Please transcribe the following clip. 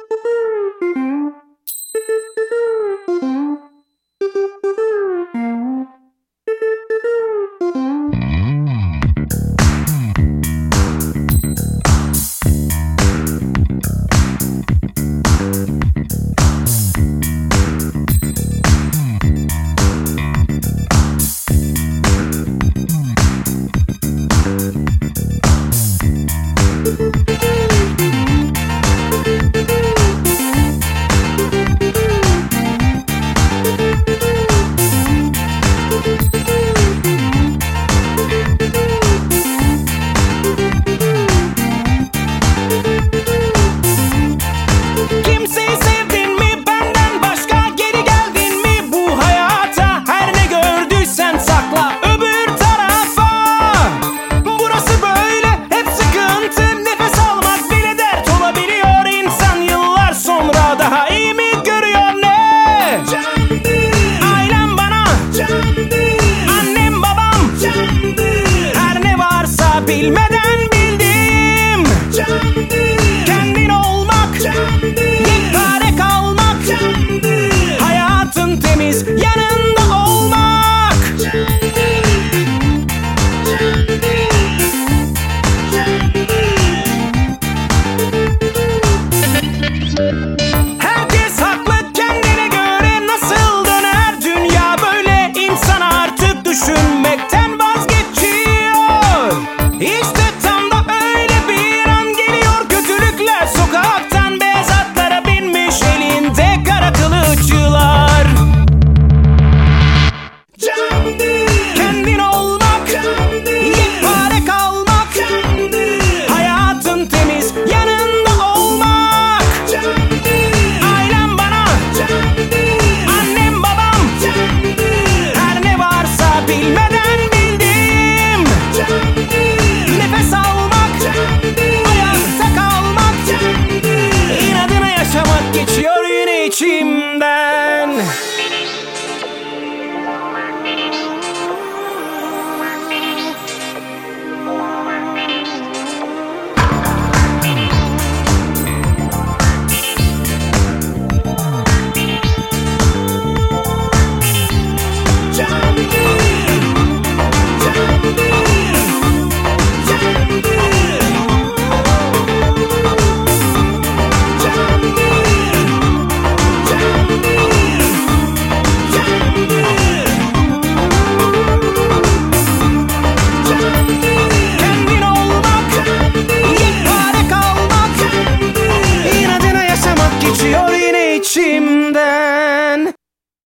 Bilmeden bildim kendin olmak, yekpare kalmak, hayatın temiz yanında olmak. Herkes haklı kendine göre, nasıl döner dünya böyle? İnsan artık düşünmekten vazgeçiyor. İşte tam da öyle bir an geliyor, kötülükler sokaktan beyaz atlara binmiş, elinde kara kılıççılar. Kendin olmak, yekpare kalmak, hayatın temiz yanında olmak. Ailem bana, annem babam, her ne varsa bilmeden bildim. Nefes almak, ayakta kalmak, inadına yaşamak geçiyor yine içimden. Kendin olmak, yekpare kalmak, inadına yaşamak geçiyor yine içimden.